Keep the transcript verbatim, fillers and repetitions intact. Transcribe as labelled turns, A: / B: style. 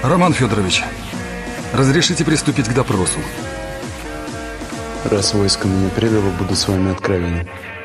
A: Роман Федорович, разрешите приступить к допросу?
B: Раз войско меня предало, буду с вами откровенен.